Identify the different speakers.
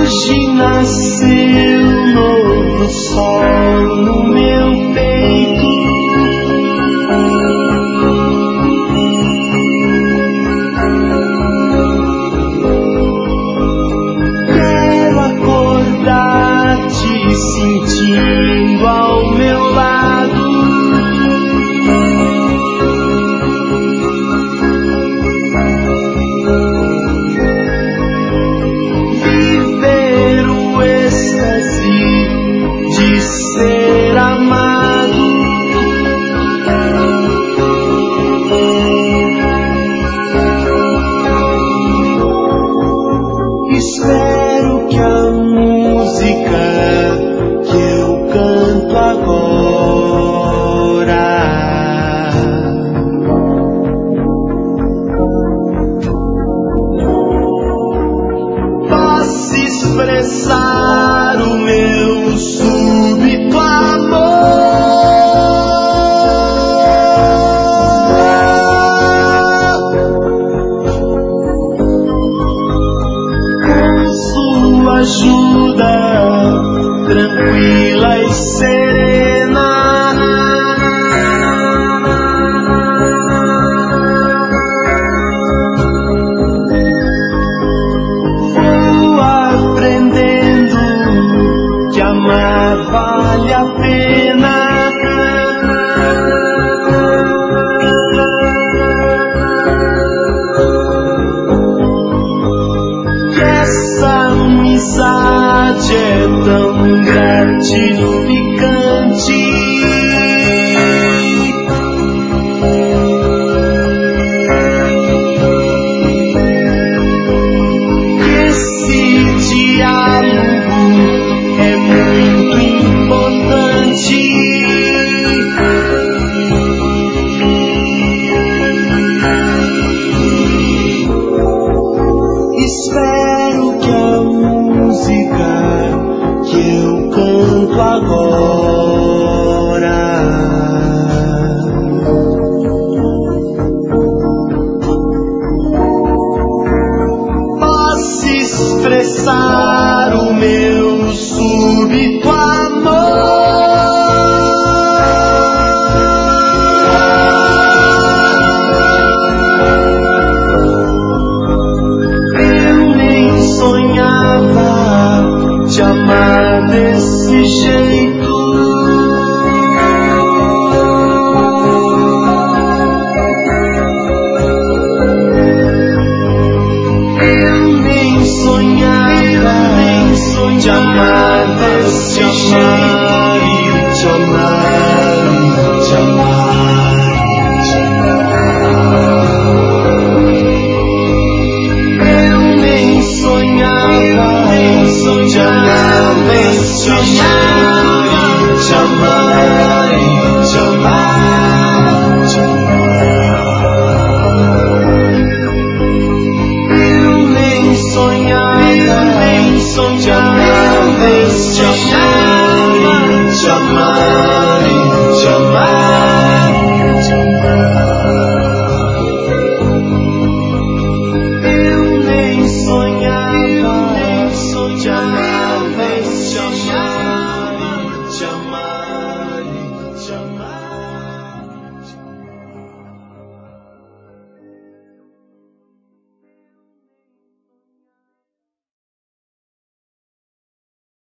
Speaker 1: Hoje nasceu um novo sol no meu peito. Quero acordar te sentindo ao meu lado. Viver o êxtase de ser amado. Espero que a música que eu canto agora possa expressar o meu súbito amor. Com sua ajuda tranquila e serena, vou aprendendo que amar vale a pena. Que essa amizade é tão gratificante. Que esse diálogo é muito importante. Espero que a música que eu canto agora possa expressar o meu súbito amor. Eu nem sonhava te amar desse jeito. Eu nem sonhava te amar desse jeito. Te amar, te amar, te amar. Eu nem sonhava te amar desse jeito. Te amar, te amar, te amar. Eu nem sonhava te amar desse jeito. Te amar.